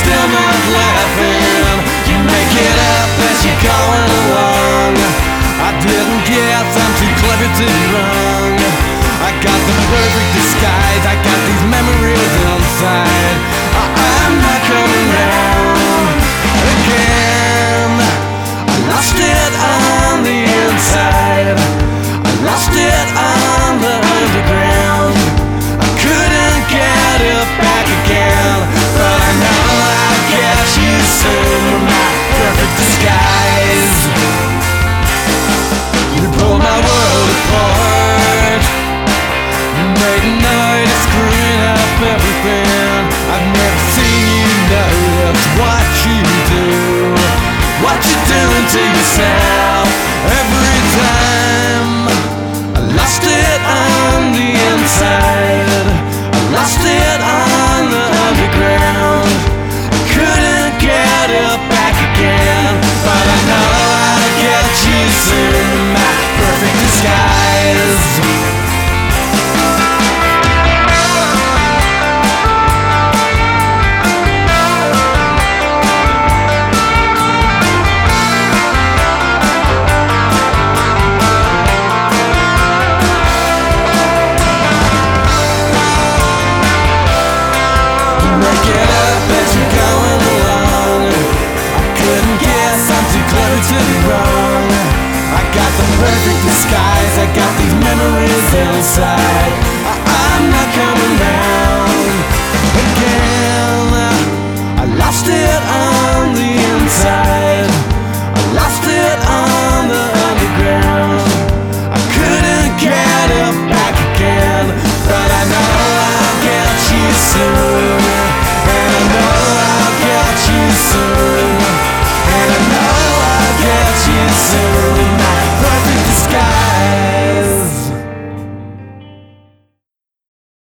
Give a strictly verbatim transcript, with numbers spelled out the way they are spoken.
still not laughing. You make it up as you're going along. I didn't guess, I'm too clever to be wrong. I got the perfect disguise, I got these memories inside.